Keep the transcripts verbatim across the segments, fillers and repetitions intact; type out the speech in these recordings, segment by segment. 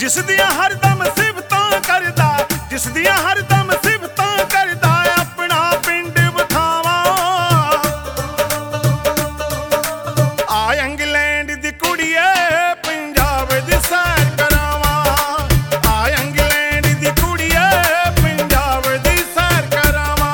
जिस दियां हरदम सिफतां करदा, जिस दियां हरदम सिफतां करदा अपना पिंड विखावां। आ इंग्लैंड दी कुड़िए पंजाब दी सैर करावां। आ इंग्लैंड दी कुड़िए पंजाब दी सैर करावां।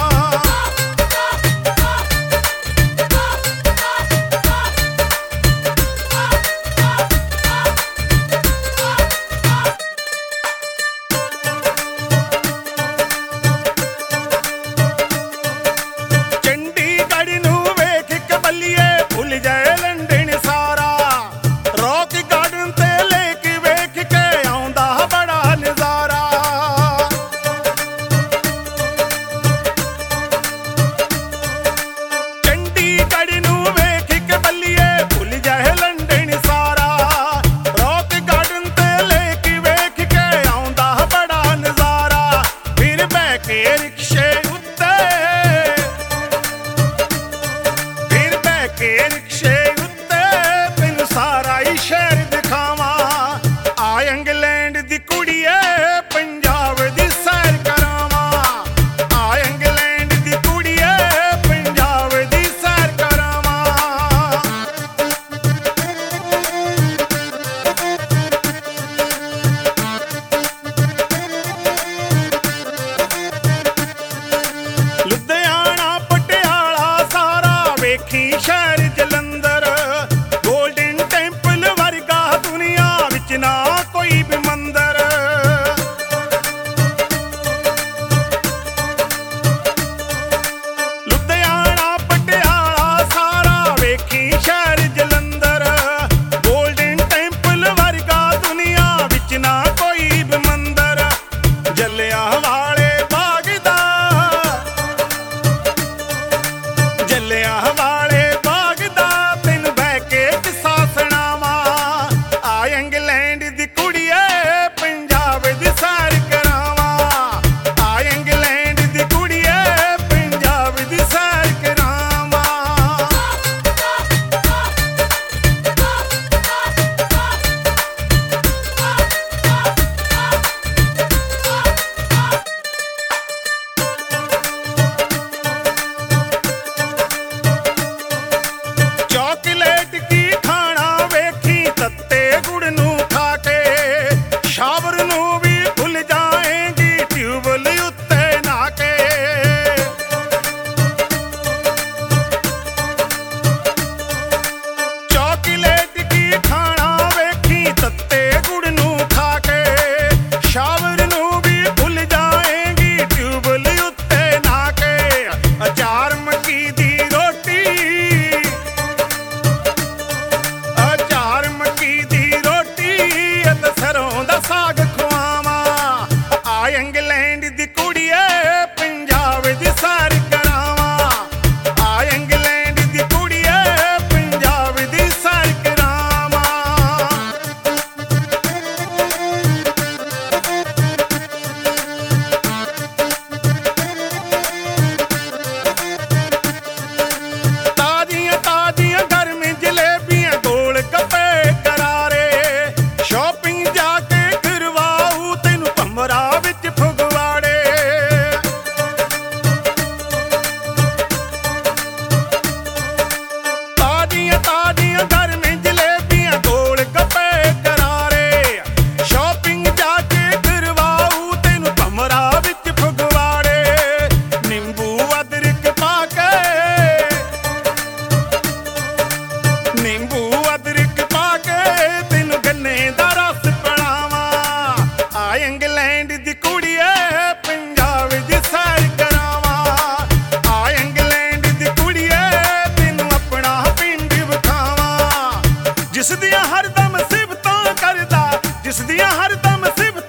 शहर जलंधर गोल्डन टेंपल वर्गा दुनिया विच ना कोई भी मंदर। लुधियाना पटियाला सारा वेखी शहर जलंधर गोल्डन टेंपल वर्गा दुनिया विच ना कोई भी मंदर। जलियांवाले बाग दा जलियांवाले जिस दियां हरदम सिफतां करदा, जिस दियां हरदम सिफतां